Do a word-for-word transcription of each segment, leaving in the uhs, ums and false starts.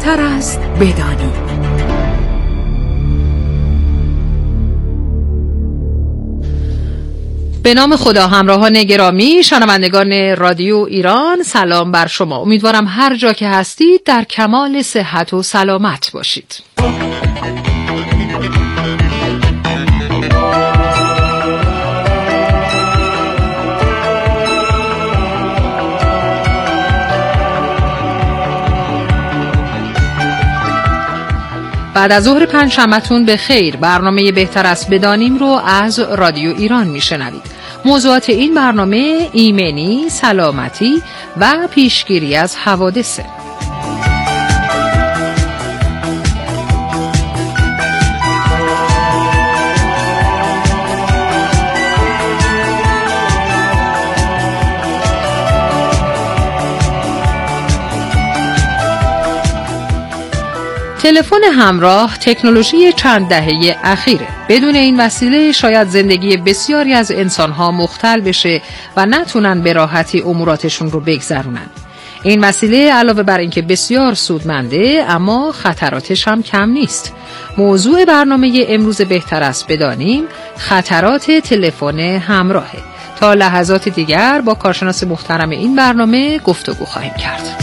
بهتر است بدانی. به نام خدا. همراهان گرامی، شنوندگان رادیو ایران، سلام بر شما. امیدوارم هر جا که هستید در کمال صحت و سلامت باشید. بعد از ظهر پنجشنبه‌تون به خیر. برنامه بهتر است بدانیم رو از رادیو ایران میشنوید. موضوعات این برنامه ایمنی، سلامتی و پیشگیری از حوادثه. تلفن همراه تکنولوژی چند دهه اخیره. بدون این وسیله شاید زندگی بسیاری از انسان‌ها مختل بشه و نتونن به راحتی اموراتشون رو بگذرونن. این وسیله علاوه بر اینکه بسیار سودمنده، اما خطراتش هم کم نیست. موضوع برنامه امروز بهتر است بدانیم خطرات تلفن همراهه. تا لحظات دیگر با کارشناس محترم این برنامه گفتگو خواهیم کرد.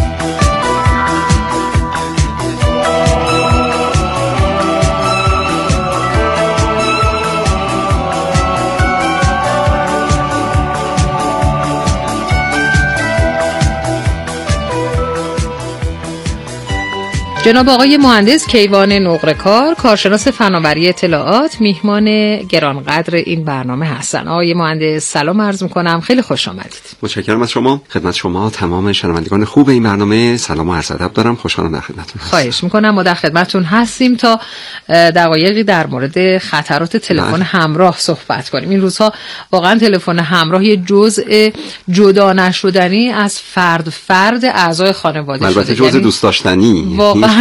جناب آقای مهندس کیوان نقره‌کار، کارشناس فناوری اطلاعات، میهمان گرانقدر این برنامه هستن. آقای مهندس سلام عرض میکنم، خیلی خوش آمدید. متشکرم از شما. خدمت شما تمام شنوندگان خوب این برنامه سلام و عرض ادب دارم. خوشحالم در خدمتتون. خواهش میکنم. ما در خدمتتون هستیم تا دقایقی در مورد خطرات تلفن همراه صحبت کنیم. این روزها واقعا تلفن همراه یه جزء جدا نشدنی از فرد فرد اعضای خانواده شده. البته جزء دوست داشتنی.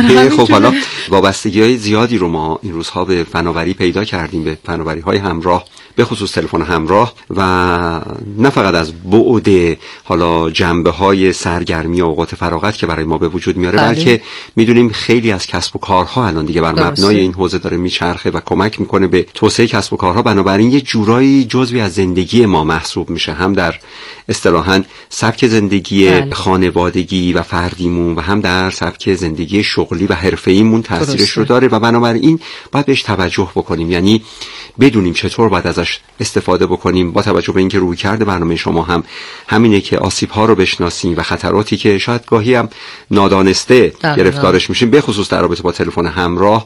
خب حالا وابستگی‌های زیادی رو ما این روزها به فناوری پیدا کردیم، به فناوری‌های همراه، به خصوص تلفن همراه، و نه فقط از بعد حالا جنبه‌های سرگرمی و اوقات فراغت که برای ما به وجود میاره، بله. بلکه میدونیم خیلی از کسب و کارها الان دیگه بر مبنای این حوزه داره میچرخه و کمک میکنه به توسعه کسب و کارها، بنابراین یه جورایی جزوی از زندگی ما محسوب میشه، هم در اصطلاحاً سبک زندگی بله. خانوادگی و فردیمون و هم در سبک زندگی شغلی و حرفه‌ایمون تاثیرش رو داره و بنابراین باید بهش توجه بکنیم، یعنی بدونیم چطور باید ازش استفاده بکنیم. با توجه به اینکه رویکرد برنامه شما هم همینه که آسیب‌ها رو بشناسیم و خطراتی که شاید گاهی هم نادانسته گرفتارش میشیم، به خصوص در رابطه با تلفن همراه،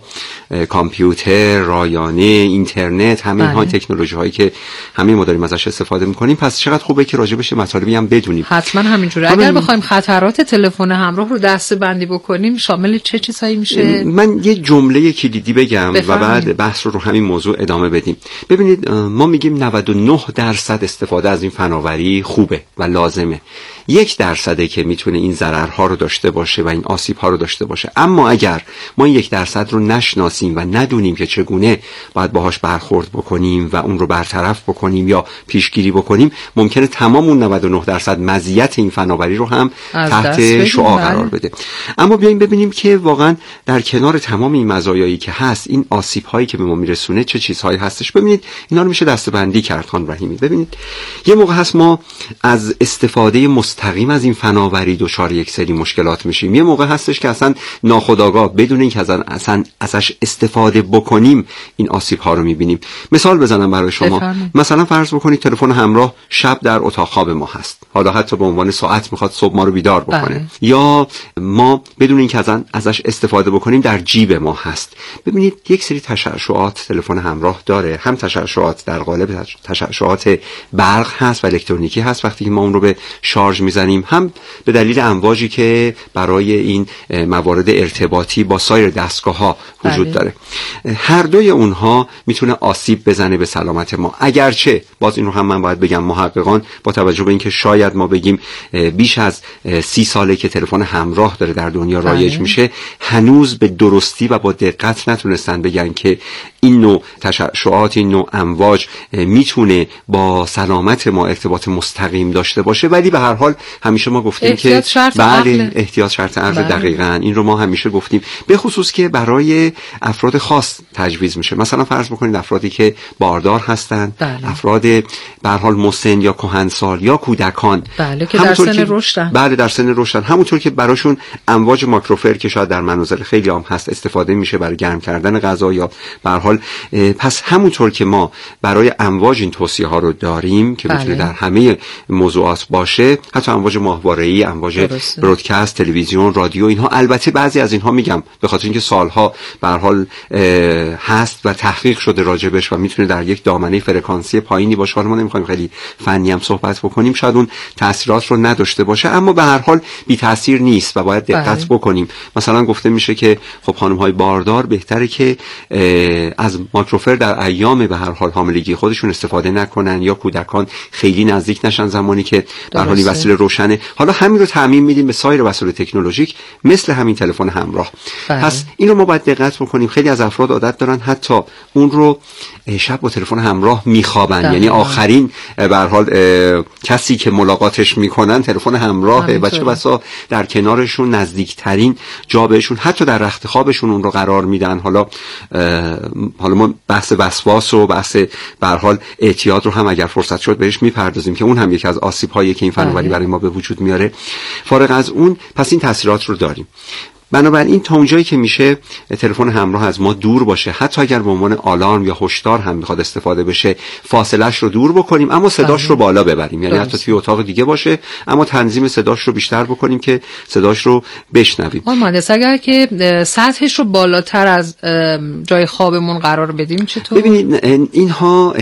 کامپیوتر، رایانه، اینترنت، همه اینها تکنولوژی‌هایی که همه ما داریم ازش استفاده می‌کنیم. پس چقدر خوبه که راجع بهش مطالبی هم بدونیم. حتما همینجوره. اگر بخوایم خطرات تلفن همراه رو دسته‌بندی بکنیم شامل چه چیزایی میشه؟ من یه جمله کلیدی بگم بفرمید. و بعد بحث رو رو همین موضوع ادامه بدیم. ببینید، ما میگیم نود و نه درصد استفاده از این فناوری خوبه و لازمه. یک درصده که میتونه این ضررها رو داشته باشه و این آسیب‌ها رو داشته باشه. اما اگر ما این یک درصد رو نشناسیم و ندونیم که چگونه باید باهاش برخورد بکنیم و اون رو برطرف بکنیم یا پیشگیری بکنیم، ممکنه تمام اون نود و نه درصد مزیت این فناوری رو هم تحت شعاع قرار بده. اما بیایم ببینیم که واقعا در کنار تمام این مزایایی که هست، این آسیب‌هایی که به ما میرسونه چه چیزهایی هستش. ببینید اینا رو میشه دسته‌بندی کرد. خان رحیمی، ببینید یه موقع هست ما از استفاده مستقیم از این فناوری دچار یک سری مشکلات میشیم. یه موقع هستش که اصلا ناخودآگاه بدون اینکه اصلا ازش استفاده بکنیم این آسیب ها رو میبینیم. مثال بزنم برای شما. بفرمید. مثلا فرض بکنید تلفن همراه شب در اتاق خواب ما هست، حالا حتی به عنوان ساعت میخواد صبح ما رو بیدار بکنه. بله. یا ما بدون اینکه ازن ازش استفاده بکنیم در جیب ما هست. ببینید یک سری تشعشعات تلفن همراه داره، هم تشعشعات در قالب تشعشعات برق هست و الکترونیکی هست وقتی که ما اون رو به شارژ میزنیم، هم به دلیل امواجی که برای این موارد ارتباطی با سایر دستگاه‌ها وجود بله. داره. هر دوی اونها میتونه آسیب بزنه به سلامت ما، اگرچه باز این رو هم من باید بگم محققان با توجه به اینکه شاید ما بگیم بیش از سی ساله که تلفن همراه داره در دنیا رایج بله. میشه، هنوز به درستی و با دقت نتونستن بگن که این نوع تشعشعات، این نوع امواج میتونه با سلامت ما ارتباط مستقیم داشته باشه، ولی به هر حال حال همیشه ما گفتیم احتیاط که بله احتیاط شرط عقل، دقیقاً این رو ما همیشه گفتیم، به خصوص که برای افراد خاص تجویز میشه. مثلا فرض بکنید افرادی که باردار هستند، بله. افراد به هر حال مسن یا کهنسال یا کودکان، بله که در سن رشدن، بله در سن رشدن، همونطور که براشون امواج ماکروفر که شاید در منازل خیلی عام هست استفاده میشه برای گرم کردن غذا یا به هر حال، پس همونطور که ما برای امواج این توصیه ها رو داریم که میتونه در همه موضوعات باشه، حتی امواج ماهواره‌ای، امواج برودکست، تلویزیون، رادیو، اینها البته بعضی از اینها میگم به خاطر اینکه سالها به هر حال هست و تحقیق شده راجبش و میتونه در یک دامنه فرکانسی پایینی باشه، حالا ما نمیخوایم خیلی فنی هم صحبت بکنیم، شاید اون تاثیرات رو نداشته باشه، اما به هر حال بی تاثیر نیست و باید دقت بکنیم. مثلا گفته میشه که خب خانم های باردار بهتره که از ماکروفر در ایام به هر حال حاملگی خودشون استفاده نکنن، یا کودکان خیلی نزدیک نشن زمانی که به هر حال وسیله روشنه. حالا همین رو تعمیم میدیم به سایر وسایل تکنولوژیک مثل همین تلفن همراه. بله. پس این رو ما باید دقت بکنیم. خیلی از افراد عادت دارن حتی اون رو شب با تلفن همراه میخوابن، یعنی آخرین به هر حال کسی که ملاقاتش میکنن تلفن همراهه و چه بسا در کنارشون نزدیکترین جا بهشون، حتی در رخت خوابشون اون رو قرار میدن. حالا حالا ما بحث وسواس و بحث به هر حال اعتیاد رو هم اگر فرصت شد بهش میپردازیم که اون هم یکی از آسیب‌هایی که این فناوری برای ما به وجود میاره. فارغ از اون پس این تاثیرات رو داریم. بنابراین تا اونجایی که میشه تلفن همراه از ما دور باشه، حتی اگر به عنوان آلارم یا هشدار هم میخواد استفاده بشه فاصلهش رو دور بکنیم اما صداش رو بالا ببریم، یعنی حتی توی اتاق دیگه باشه اما تنظیم صداش رو بیشتر بکنیم که صداش رو بشنویم. آقای مهندس اگر که سطحش رو بالاتر از جای خوابمون قرار بدیم چطور؟ ببینید اینها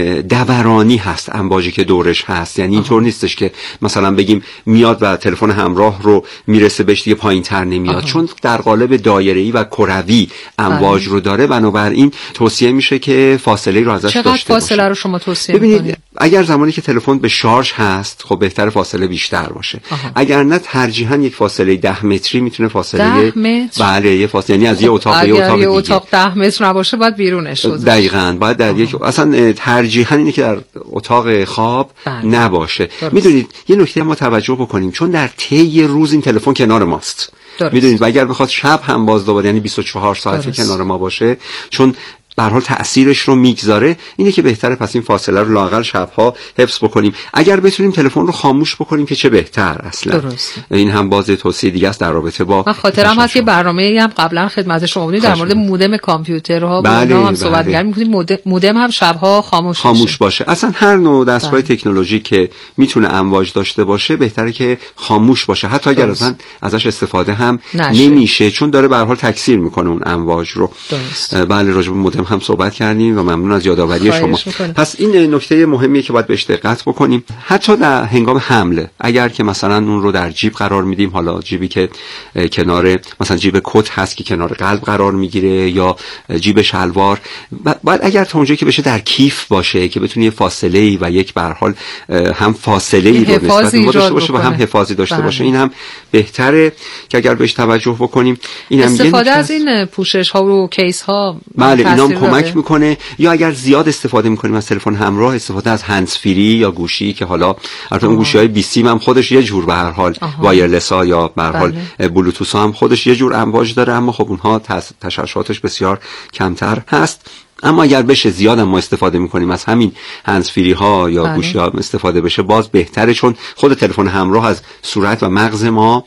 دورانی هست، امواجی که دورش هست، یعنی اینطور نیستش که مثلا بگیم میاد و تلفن همراه رو میرسه بهش دیگه پایین‌تر نمیاد، چون در قالب دایره‌ای و کروی امواج رو داره. بنابراین توصیه میشه که فاصله رو ازش داشته باشه. چقدر فاصله رو شما توصیه میکنید؟ ببینید اگر زمانی که تلفن به شارژ هست خب بهتر فاصله بیشتر باشه. آها. اگر نه ترجیحاً یک فاصله ده متری میتونه فاصله ده متر؟ بله یه فاصله، یعنی از خب یه اتاق به یه اتاق دیگه. اگر یه اتاق ده متر نباشه باید بیرونش بذاریم. دقیقاً باید در آها. یک اصلا ترجیحاً اینه که در اتاق خواب بله. نباشه. میدونید یه نکته ما توجه بکنیم، چون در طی روز این تلفن کنار ماست. میدونید و اگر بخواد شب هم باز دوباره یعنی بیست و چهار ساعت کنار ما باشه، چون به هر حال تأثیرش رو میگذاره، اینه که بهتره پس این فاصله رو لااقل شبها حفظ بکنیم. اگر بتونیم تلفن رو خاموش بکنیم که چه بهتر اصلا. درسته. این هم باز توصیه دیگه است در رابطه با من خاطرم هست که برنامه‌ای هم قبلا خدمت شما بودیم در مورد مودم کامپیوترها بود، بله، هم صحبت بله. کردیم، می‌گفتیم مودم هم شبها خاموش خاموش باشه. اصلا هر نوع دستگاه تکنولوژی که میتونه امواج داشته باشه بهتره که خاموش باشه، حتی اگر اصلا ازش استفاده هم نشه. نمیشه، چون داره به هر حال تکثیر میکنه اون امواج رو. بله راجع به مودم هم صحبت کردیم و ممنون از یادآوری شما. میکنه. پس این نکته مهمیه که باید بهش دقت بکنیم. حتی در هنگام حمله اگر که مثلا اون رو در جیب قرار میدیم، حالا جیبی که کنار مثلا جیب کت هست که کنار قلب قرار میگیره یا جیب شلوار، باید اگر تا اونجایی که بشه در کیف باشه که بتونه فاصله‌ای و یک به هر حال هم فاصله‌ای رو نسبت به داشته باشه و هم حفاظی داشته بله. باشه. این هم بهتره که اگر بهش توجه بکنیم. این هم استفاده از این پوشش ها و کیس ها بله اینا هم کمک میکنه. یا اگر زیاد استفاده میکنیم از تلفن همراه، استفاده از هندزفری یا گوشی که حالا البته اون گوشی‌های بی سی هم خودش یه جور به هر حال وایرلس ها یا به هر حال بلوتوث هم خودش یه جور امواج داره، اما خب اونها تشعشعاتش بسیار کمتر هست. اما اگر بشه زیاد ما استفاده میکنیم از همین هندزفری ها یا گوشی ها استفاده بشه باز بهتره، چون خود تلفن همراه از صورت و مغز ما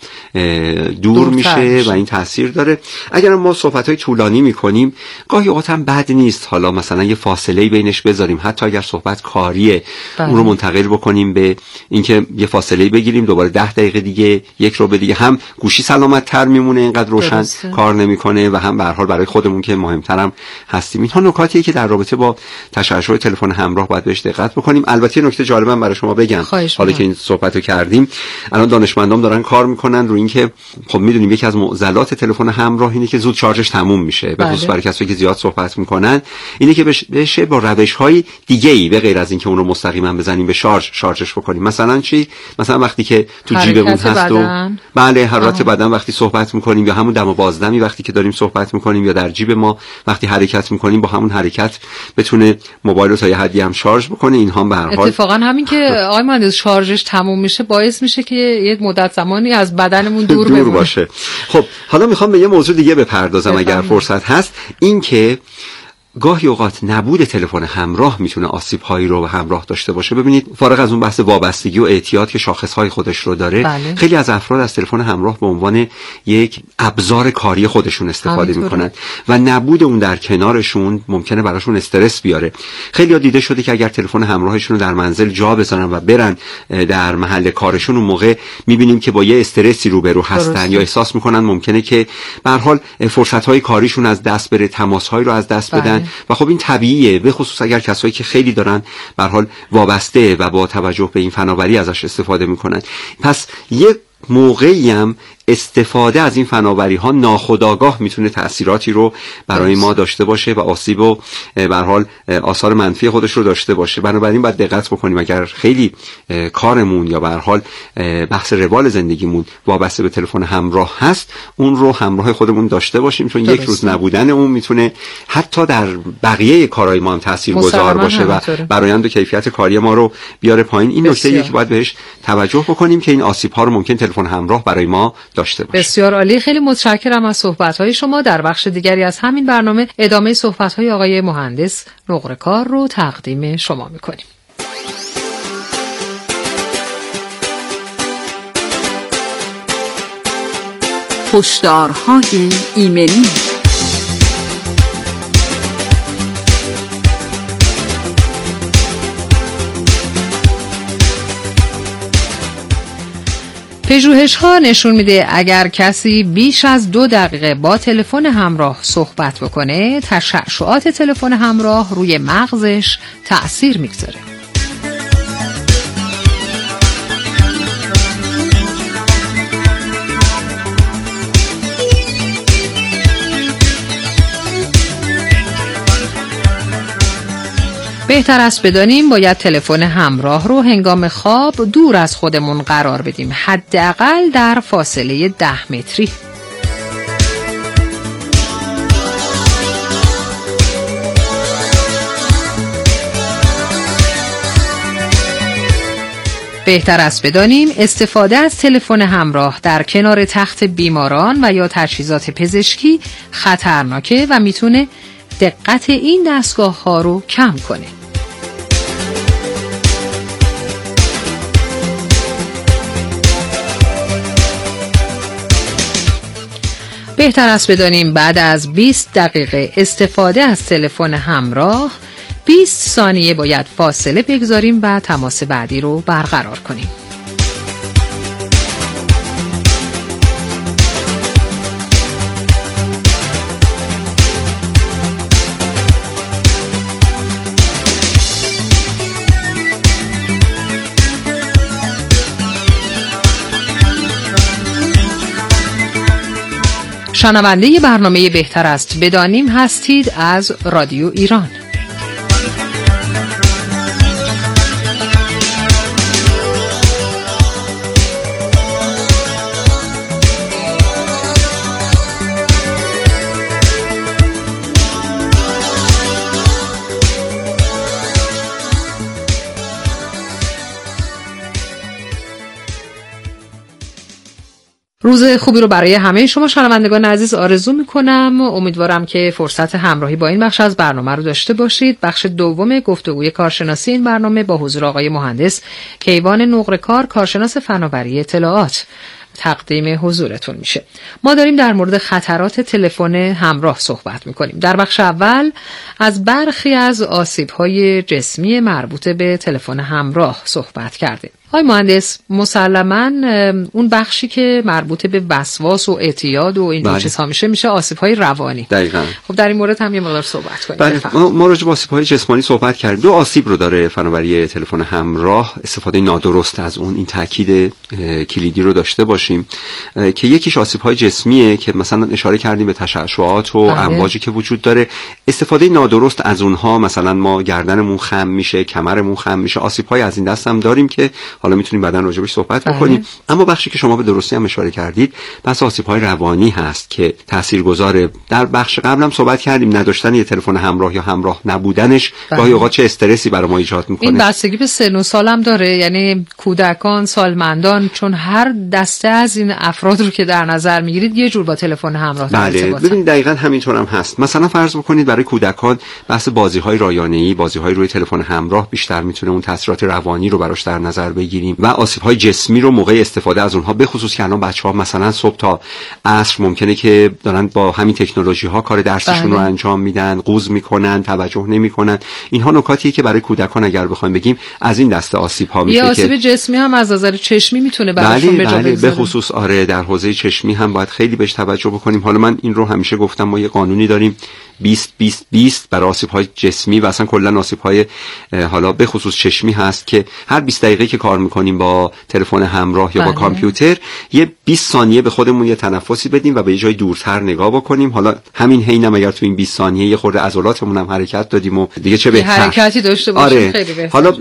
دور میشه و این تاثیر داره. اگر ما صحبت های طولانی میکنیم گاهی اوقات هم بد نیست حالا مثلا یه فاصله بینش بذاریم، حتی اگر صحبت کاریه بله. اون رو منتقل بکنیم به اینکه یه فاصله بگیریم، دوباره ده دقیقه دیگه یک رو به دیگه، هم گوشی سلامت تر میمونه اینقدر روشن درسته. کار نمیکنه و هم به هر حال برای خودمون که مهمترم هستیم. اینها نکاتیه که در رابطه با تشعشع تلفن همراه باید بهش دقت بکنیم. البته نکته جالبم برای شما بگم، حالا که این صحبتو کردیم، الان دانشمندان دارن کار میکنن رو اینکه خب میدونیم یکی از معضلات تلفن همراه اینه که زود شارژش تموم میشه، به خصوص برای کسایی که زیاد صحبت میکنن، اینه که بشه با روش‌های دیگه‌ای به غیر از اینکه اون رو مستقیما بزنیم به شارژ شارژش بکنیم. مثلا چی؟ مثلا وقتی که تو جیبمون هست و بله حرارت بدن وقتی صحبت میکنیم، یا همون دم و بازدمی وقتی که داریم صحبت میکنیم، یا در جیب ما وقتی حرکت میکنیم با همون اون حرکت بتونه موبایل رو تا یه حدی هم شارژ بکنه. اینها به هر حال اتفاقا همین که آقای مهندس شارژش تموم میشه باعث میشه که یه مدت زمانی از بدنمون دور, دور باشه. خب حالا میخوام به یه موضوع دیگه بپردازم اگر فرصت هست. این که گاهی اوقات نبود تلفن همراه میتونه آسیب‌هایی رو به همراه داشته باشه. ببینید فارغ از اون بحث وابستگی و اعتیاد که شاخص‌های خودش رو داره، بله. خیلی از افراد از تلفن همراه به عنوان یک ابزار کاری خودشون استفاده میکنن و نبود اون در کنارشون ممکنه براشون استرس بیاره. خیلی ها دیده شده که اگر تلفن همراهشون رو در منزل جا بذارن و برن در محل کارشون، اون موقع میبینیم که با یه استرسی روبرو هستن درسته. یا احساس میکنن ممکنه که به هر حال فرصت‌های کاریشون از دست بره، تماس‌هایی رو از دست بدن. بله. و خب این طبیعیه، به خصوص اگر کسایی که خیلی دارن به هر حال وابسته و با توجه به این فناوری ازش استفاده میکنن. پس یک موقعی هم استفاده از این فناوری ها ناخودآگاه میتونه تأثیراتی رو برای ما داشته باشه و آسیب و به هر حال آثار منفی خودش رو داشته باشه. بنابراین باید دقت بکنیم اگر خیلی کارمون یا به هر حال بحث روال زندگیمون وابسته به تلفن همراه هست، اون رو همراه خودمون داشته باشیم، چون یک روز نبودن اون میتونه حتی در بقیه کارهای ما هم تاثیرگذار باشه و برآیند و کیفیت کاری ما رو بیاره پایین. این نکته‌ایه که باید بهش توجه بکنیم که این آسیب ها رو ممکن تلفن همراه برای ما داشته باشه. بسیار عالی، خیلی متشکرم از صحبت‌های شما. در بخش دیگری از همین برنامه ادامه صحبت‌های آقای مهندس نقره‌کار رو تقدیم شما می‌کنیم. هشدارهای ایمنی. پژوهش‌ها نشون میده اگر کسی بیش از دو دقیقه با تلفن همراه صحبت بکنه، تشعشعات تلفن همراه روی مغزش تأثیر میگذاره. بهتر است بدانیم باید تلفن همراه رو هنگام خواب دور از خودمون قرار بدیم، حداقل در فاصله ده متری. بهتر است بدانیم استفاده از تلفن همراه در کنار تخت بیماران و یا تجهیزات پزشکی خطرناکه و میتونه دقت این دستگاه ها رو کم کنه. بهتر است بدانیم بعد از بیست دقیقه استفاده از تلفن همراه بیست ثانیه باید فاصله بگذاریم و تماس بعدی رو برقرار کنیم. شنونده برنامه بهتر است بدانیم هستید از رادیو ایران. روز خوبی رو برای همه شما شنوندگان عزیز آرزو میکنم. امیدوارم که فرصت همراهی با این بخش از برنامه رو داشته باشید. بخش دوم گفتگوی کارشناسی این برنامه با حضور آقای مهندس کیوان نقره‌کار، کارشناس فناوری اطلاعات، تقدیم حضورتون میشه. ما داریم در مورد خطرات تلفن همراه صحبت میکنیم. در بخش اول از برخی از آسیب‌های جسمی مربوط به تلفن همراه صحبت کردیم. آقای مهندس، مسلماً اون بخشی که مربوط به وسواس و اعتیاد و این چیزها میشه میشه آسیب‌های روانی. دقیقاً. خب در این مورد هم یه مقدار صحبت کنیم. بله، ما, ما راجع به آسیب‌های جسمانی صحبت کردیم. دو آسیب رو داره فناوری تلفن همراه، استفاده نادرست از اون. این تاکید کلیدی رو داشته باشیم که یکیش آسیب‌های جسمیه که مثلا اشاره کردیم به تشعشعات و بله. امواجی که وجود داره. استفاده نادرست از اونها، مثلا ما گردنمون خم میشه، کمرمون خم میشه. آسیب‌های از این دست هم داریم که حالا میتونیم بعداً راجعش صحبت بکنیم. اما بخشی که شما به درستی هم اشاره کردید بحث آسیب‌های روانی هست که تاثیرگذاره. در بخش قبلم صحبت کردیم نداشتن یه تلفن همراه یا همراه نبودنش گاهی اوقات چه استرسی برای ما ایجاد میکنه. این بستگی به سن و سال هم داره، یعنی کودکان، سالمندان، چون هر دسته از این افراد رو که در نظر میگیرید یه جور با تلفن همراه بله ببینید دقیقاً همینطور هم هست. مثلا فرض بکنید برای کودکان بحث بازی‌های رایانه‌ای، بازی‌های روی تلفن همراه بیشتر میتونه اون تاثیرات روانی رو براش در نظر بگیریم و آسیب‌های جسمی رو موقع استفاده از اونها، به خصوص که الان بچه‌ها مثلا صبح تا عصر ممکنه که دارن با همین تکنولوژی‌ها کار درسشون رو انجام میدن، قوز میکنن، توجه نمیکنن. اینها نکاتیه که برای کودکان اگر بخوایم بگیم از این دسته آسیب‌ها میشه. یه آسیب جسمی هم از نظر چشمی میتونه براشون بله به جا بله بگذاره. به خصوص آره در حوزه چشمی هم باید خیلی بهش توجه بکنیم. حالا من این رو همیشه گفتم، ما یه قانونی داریم بیست بیست بیست برای آسیب‌های جسمی و اصلا کلا آسیب‌های حالا به خصوص چشمی هست که هر بیست دقیقه که کار می‌کنیم با تلفن همراه یا بله. با کامپیوتر یه بیست ثانیه به خودمون یه تنفسی بدیم و به یه جای دورتر نگاه بکنیم. حالا همین حینم اگر تو این بیست ثانیه یه خورده عضلاتمون هم حرکت دادیم و دیگه چه بهتر حرکتی داشته باشیم آره. خیلی بهتر. حالا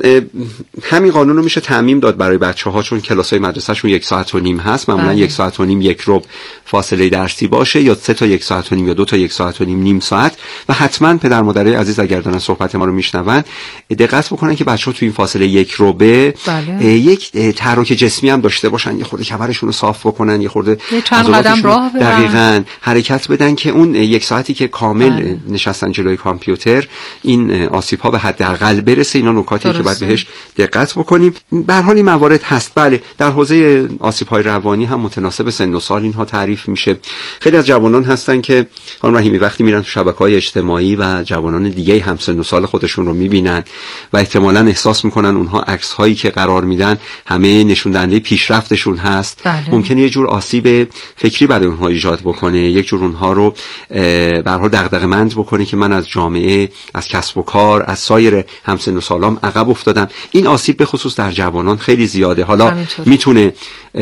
همین قانون رو میشه تعمیم داد برای بچه‌ها، چون کلاس‌های مدرسه‌شون یک ساعت و نیم هست، معمولا یک ساعت و نیم یک ربع فاصله درسی باشه، یا سه تا یک ساعت و نیم یا دو تا یک ساعت و نیم نیم ساعت. و حتما پدر مادرای عزیز اگر دارن صحبت ما رو میشنون دقت بکنن که بچه‌ها تو این فاصله یک ربع بله. یک تحرک جسمی هم داشته باشن، یه خورده کمرشون رو صاف بکنن، یه خورده چند قدم راه برن، دقیقاً حرکت بدن که اون یک ساعتی که کامل بله. نشستن جلوی کامپیوتر این آسیب‌ها به حداقل برسه. اینا نکاتی که باید بهش دقت بکنیم. به هر حال این موارد هست. بله در حوزه آسیب‌های روانی هم متناسب سن و سال اینها تعریف میشه. خیلی از جوانان هستن که خانم رحیمی وقتی میرن تو شبکه‌های اجتماعی و جوانان دیگه هم سن و سال خودشون رو میبینن و احتمالاً احساس میکنن اونها عکس هایی که قرار میدن همه نشون دهنده پیشرفتشون هست. بله. ممکنه یه جور آسیب فکری برای اونها ایجاد بکنه، یک جور اونها رو به هر حال دغدغه‌مند بکنه که من از جامعه، از کسب و کار، از سایر همسن و سالام عقب افتادم. این آسیب به خصوص در جوانان خیلی زیاده. حالا میتونه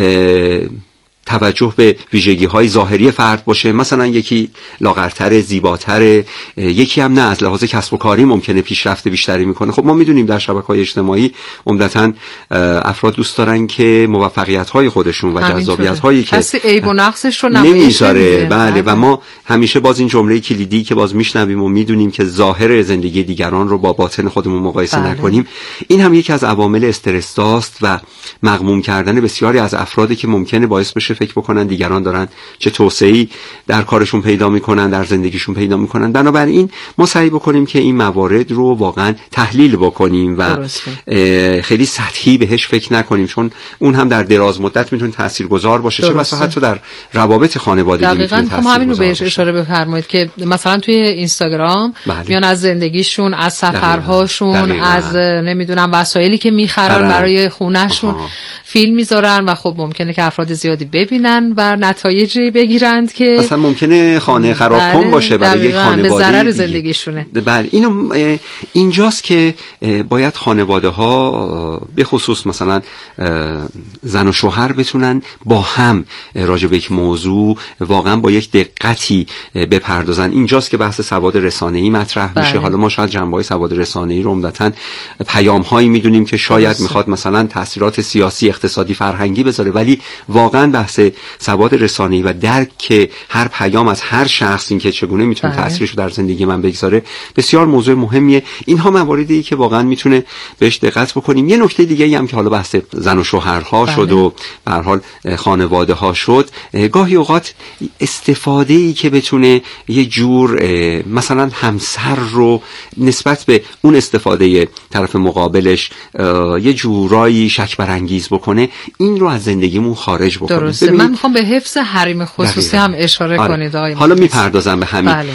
توجه به ویژگی‌های ظاهری فرد باشه، مثلا یکی لاغرتر، زیباتر، یکی هم نه از لحاظ کسب و کاری ممکنه پیشرفت بیشتری میکنه. خب ما میدونیم در شبکه‌های اجتماعی عمدتاً افراد دوست دارن که موفقیت‌های خودشون و جذابیت‌هایی که کسی عیب و نقصش رو نمیذاره. بله و ما همیشه باز این جمله کلیدی که باز میشنویم و میدونیم که ظاهر زندگی دیگران رو با باطن خودمون مقایسه بله. نکنیم، این هم یکی از عوامل استرس‌داست و مغموم کردن بسیاری از افرادی که ممکنه باعث بشه فکر بکنن دیگران دارن چه توسعه‌ای در کارشون پیدا میکنن، در زندگیشون پیدا میکنن. بنابراین ما سعی بکنیم که این موارد رو واقعا تحلیل بکنیم و خیلی سطحی بهش فکر نکنیم، چون اون هم در دراز مدت میتونه تاثیرگذار باشه، چه بسا حتی در روابط خانوادگی میتونه تاثیرگذار باشه. همین رو بهش اشاره بفرمایید که مثلا توی اینستاگرام بله. میان از زندگیشون، از سفرهاشون، دقیقا. از نمیدونم وسایلی که میخرن برای خونهشون فیلم میذارن و خب ممکنه که افراد زیادی ببینن و نتایجی بگیرند که مثلا ممکنه خانه خراب کن باشه برای یک خانواده، به ضرر زندگیشونه. بله اینو اینجاست که باید خانواده ها به خصوص مثلا زن و شوهر بتونن با هم راجع به یک موضوع واقعا با یک دقتی بپردازن. اینجاست که بحث سواد رسانه‌ای مطرح بله. میشه. حالا ما شاید جنبه‌های سواد رسانه‌ای رو عمدتاً پیام‌هایی میدونیم که شاید درسته. میخواد مثلا تاثیرات سیاسی، اقتصادی، فرهنگی بذاره، ولی واقعا بحث سواد رسانه‌ای و درک هر پیام از هر شخص، این که چگونه میتونه تاثیرش رو در زندگی من بگذاره، بسیار موضوع مهمیه. اینها مواردی که واقعا میتونه بهش دقت بکنیم. یه نکته دیگه‌ای هم که حالا بحث زن و شوهرها بله. شد و به هر حال خانواده ها شد، گاهی اوقات استفاده‌ای که بتونه یه جور مثلا همسر رو نسبت به اون استفاده طرف مقابلش یه جورایی شک برانگیز بکنه، این رو از زندگیمون خارج بکنه. درسته. من میخوام به حفظ حریم خصوصی دقیقا. هم اشاره آره. کنید آقای حالا میپردازم به همین. بله.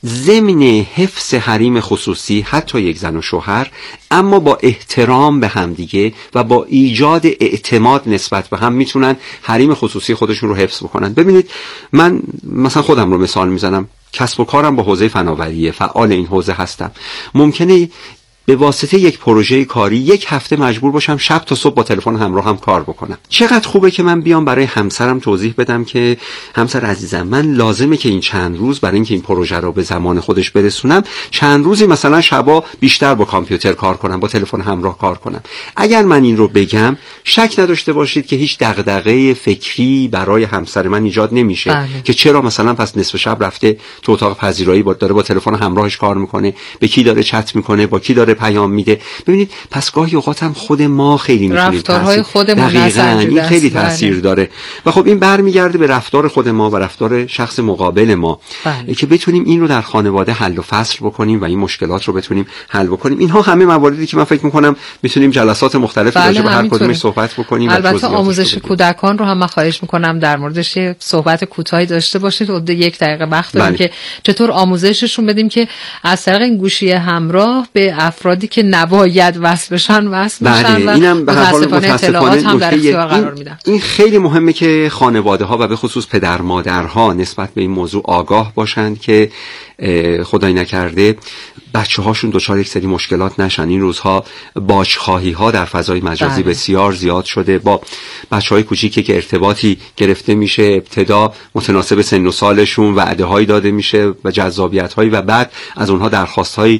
ضمن حفظ حریم خصوصی حتی یک زن و شوهر، اما با احترام به همدیگه و با ایجاد اعتماد نسبت به هم میتونن حریم خصوصی خودشون رو حفظ بکنن. ببینید من مثلا خودم رو مثال میزنم، کسب و کارم با حوزه فناوری، فعال این حوزه هستم. ممکنه به واسطه یک پروژه کاری یک هفته مجبور باشم شب تا صبح با تلفن همراه هم کار بکنم. چقدر خوبه که من بیام برای همسرم توضیح بدم که همسر عزیزم، من لازمه که این چند روز برای اینکه این پروژه رو به زمان خودش برسونم چند روزی مثلا شبا بیشتر با کامپیوتر کار کنم، با تلفن همراه کار کنم. اگر من این رو بگم شک نداشته باشید که هیچ دغدغه فکری برای همسر من ایجاد نمیشه. بله. که چرا مثلا پس نصف شب رفته تو اتاق پذیرایی با داره با تلفن همراهش کار میکنه، به کی داره چت میکنه، با کی داره پیام میده. ببینید پس گاهی اوقات هم خود ما خیلی میتونیم رفتارهای خودمون این خیلی تاثیر داره و خب این برمیگرده به رفتار خود ما و رفتار شخص مقابل ما. بله. که بتونیم این رو در خانواده حل و فصل بکنیم و این مشکلات رو بتونیم حل بکنیم. اینها همه مواردی که من فکر میکنم میتونیم جلسات مختلفی بله راجع به هر کدومش صحبت بکنیم. البته آموزش کودکان رو هم من خواهش میکنم در موردش یه صحبت کوتاهی داشته باشید. حدود یک دقیقه وقت داریم که چطور آموزششون بدیم که از طریق این گوشی همراه به افرادی که نباید وصل بشن وصل بشن و اینم به هر حال اطلاعات هم در اختیار قرار میدن. این خیلی مهمه که خانواده ها و به خصوص پدر مادرها نسبت به این موضوع آگاه باشند که خدای نکرده بچه هاشون دچار یک سری مشکلات نشن. این روزها باجخواهی ها در فضای مجازی بله. بسیار زیاد شده. با بچه های کوچیکی که ارتباطی گرفته میشه، ابتدا متناسب سن و سالشون وعده هایی داده میشه و جذابیت هایی و بعد از اونها درخواست هایی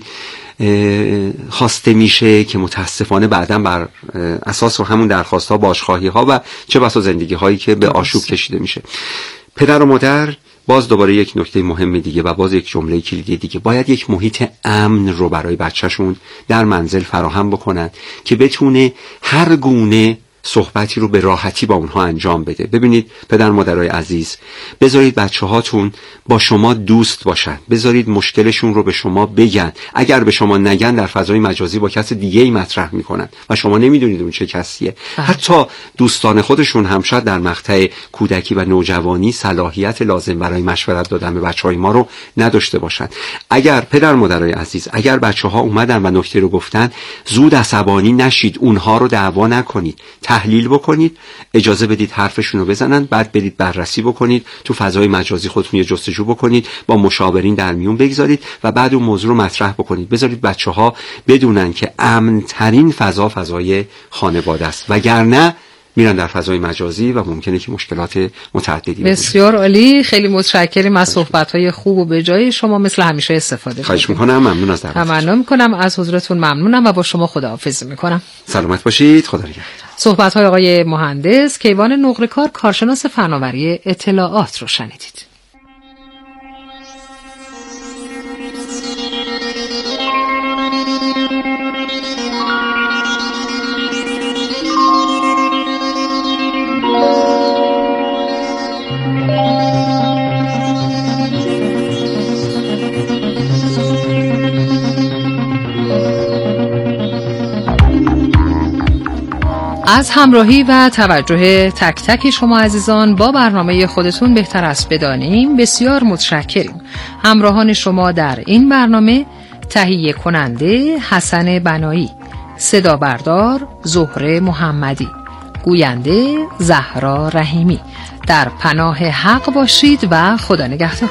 خواسته میشه که متاسفانه بعداً بر اساس همون درخواست ها باجخواهی ها و چه بسا زندگی هایی که به آشوب کشیده میشه. پدر و مادر باز دوباره یک نکته مهم دیگه و باز یک جمله کلیدی دیگه، باید یک محیط امن رو برای بچهشون در منزل فراهم بکنن که بتونه هر گونه صحبتی رو به راحتی با اونها انجام بده. ببینید پدر مادرای عزیز، بذارید بچه هاتون با شما دوست باشن، بذارید مشکلشون رو به شما بگن. اگر به شما نگن در فضای مجازی با کس دیگه ای مطرح میکنن و شما نمیدونید اون چه کسیه. حتی دوستان خودشون هم شاید در مقطع کودکی و نوجوانی صلاحیت لازم برای مشورت دادن به بچهای ما رو نداشته باشن. اگر پدر مادرای عزیز، اگر بچه ها اومدن و نکته رو گفتن، زود عصبانی نشید، اونها رو دعوا نکنید، تحلیل بکنید، اجازه بدید حرفشون رو بزنن، بعد برید بررسی بکنید، تو فضای مجازی خودتون یه جستجو بکنید، با مشاورین در میون بگذارید و بعد اون موضوع رو مطرح بکنید. بذارید بچه‌ها بدونن که امن ترین فضا فضای خانواده است، وگرنه میرن در فضای مجازی و ممکنه که مشکلات متعددی بسیار عالی. خیلی متشکرم از صحبت‌های خوب و به جای شما، مثل همیشه استفاده خواهش می‌کنم. ممنون از دعوتتون. تمنا می‌کنم از حضورتون، ممنونم و با شما خداحافظی می‌کنم. سلامت باشید. خدا نگهدار. صحبت‌های آقای مهندس کیوان نقره‌کار، کارشناس فناوری اطلاعات رو شنیدید. از همراهی و توجه تک تک شما عزیزان با برنامه خودتون بهتر است بدانیم بسیار متشکریم. همراهان شما در این برنامه تهیه کننده حسن بنایی، صدا بردار زهره محمدی، گوینده زهرا رحیمی. در پناه حق باشید و خدا نگهدار.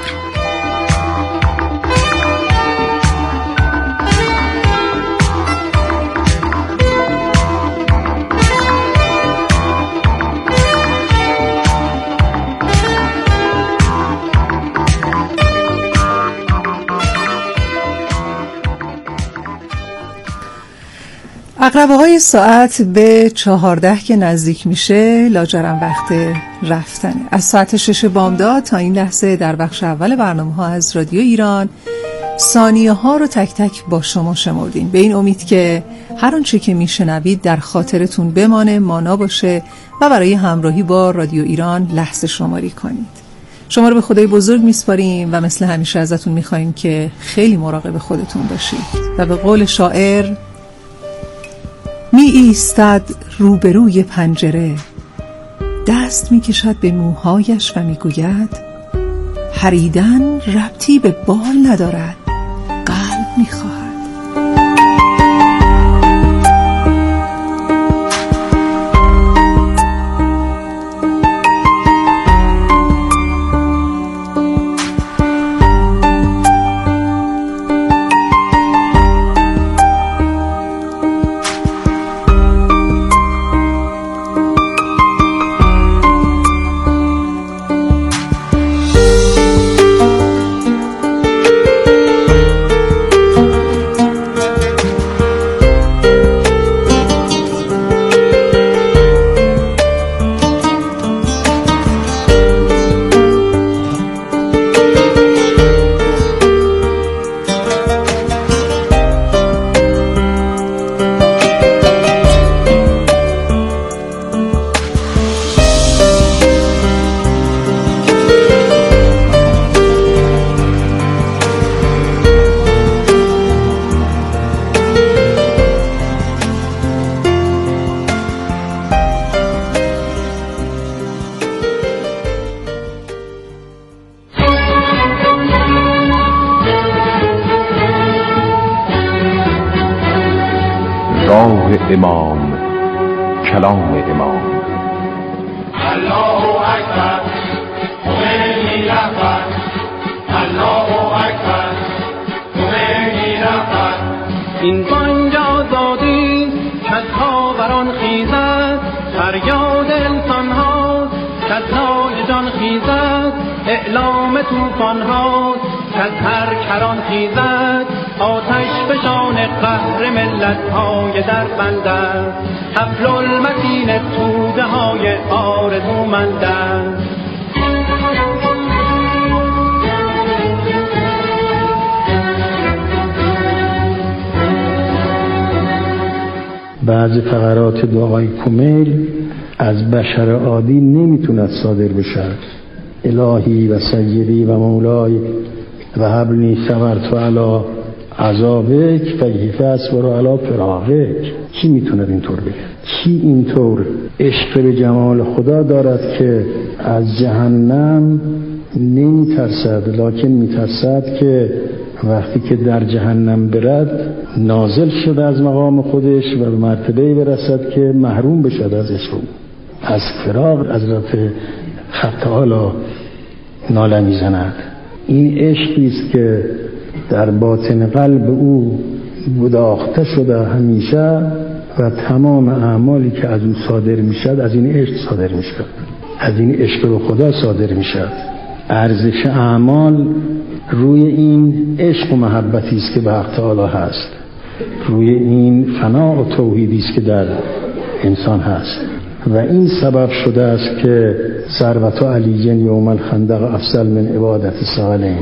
عقربه های ساعت به چهارده که نزدیک میشه لاجرم وقت رفتنه. از ساعت شش بامداد تا این لحظه در بخش اول برنامه ها از رادیو ایران ثانیه ها رو تک تک با شما شمردیم، به این امید که هر آنچه که میشنوید در خاطرتون بمانه، مانا باشه و برای همراهی با رادیو ایران لحظه شماری کنید. شما رو به خدای بزرگ میسپاریم و مثل همیشه ازتون میخوایم که خیلی مراقب خودتون باشید و به قول شاعر می ایستد روبروی پنجره، دست می کشد به موهایش و می گوید پریدن ربطی به بال ندارد، قلب می خواهد. نگاه امام، کلام امام. الله اکبر، خمینی رهبر. الله اکبر، خمینی رهبر. این بانگ آزادی کز خاوران خیزد، فریاد انسان هاست کز نای جان خیزد، اعلام طوفان هاست کز هر کران خیزد، آتش فشان قهر ملت های در بند است، حبل المتین توده های آرزومند است. بعض فقرات دعای کمیل از بشر عادی نمیتوند صادر بشد. الهی و سیدی و مولای و حبلنی صبرت علی عذابک فیه اصبر علی فراقک. کی میتوند اینطور بگه؟ کی اینطور عشق به جمال خدا دارد که از جهنم نمیترسد، لکن میترسد که وقتی که در جهنم برد نازل شده از مقام خودش و به مرتبه برسد که محروم بشد از عشق، از فراق حضرت حق تعالی ناله میزند. این عشقی است که در باطن قلب او گداخته شده همیشه و تمام اعمالی که از او صادر میشد از این عشق صادر میشد، از این عشق به خدا صادر میشد. ارزش اعمال روی این عشق و محبتی است که به حق تعالی هست، روی این فنا و توحیدی است که در انسان هست و این سبب شده است که ثروت علی یوم الخندق افضل من عبادت ثقلین.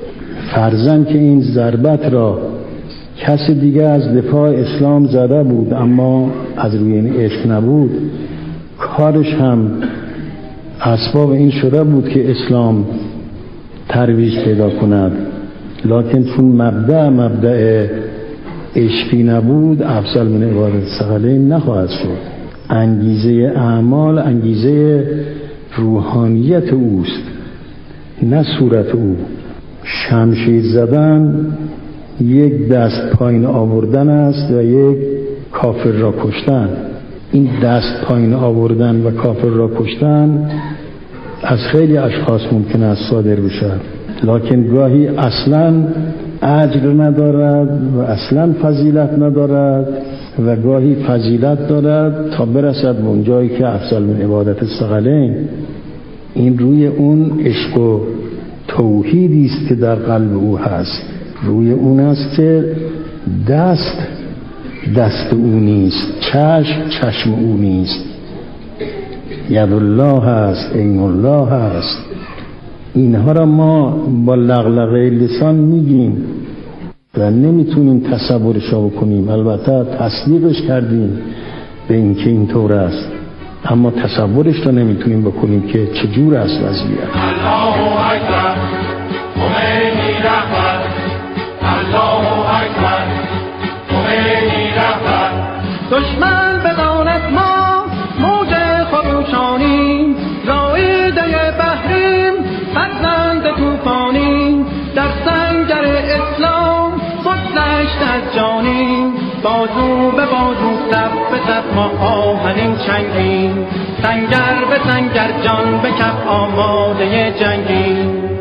فرضاً که این ضربت را کسی دیگه از دفاع اسلام زده بود اما از روی این عشق نبود، کارش هم اسباب این شده بود که اسلام ترویج پیدا کند، لکن چون مبدأ مبدأ عشقی نبود افضل من عبادت ثقلین نخواهد شد. انگیزه اعمال انگیزه روحانیت اوست، نه صورت او. شمشیر زدن یک دست پایین آوردن است و یک کافر را کشتن. این دست پایین آوردن و کافر را کشتن از خیلی اشخاص ممکن است صادر بشد، لکن گاهی اصلا اجر ندارد و اصلا فضیلت ندارد و گاهی فضیلت دارد تا برسد به اون جایی که افضل من عبادت ثقلین. این روی اون عشق و توحیدی است که در قلب او هست، روی اون است که دست دست او نیست، چشم چشم او نیست، ید الله هست، عین الله هست. اینها را ما با لغلغه لسان میگیم و نمیتونیم تصورش را بکنیم. البته تصدیقش کردیم به اینکه اینطور است، اما تصورش را نمیتونیم بکنیم که چجور است وضعیت. الله اکبر، خمینی رهبر. الله اکبر، خمینی رهبر. دشمن بداند ما موج خروشانی، رایده بحریم فرزند توفانی، در سنگر اسلام خودنشت از جانیم، بازو به بازو صف به صف ما آهنین چنگیم، سنگر به سنگر جان به کف آماده جنگیم.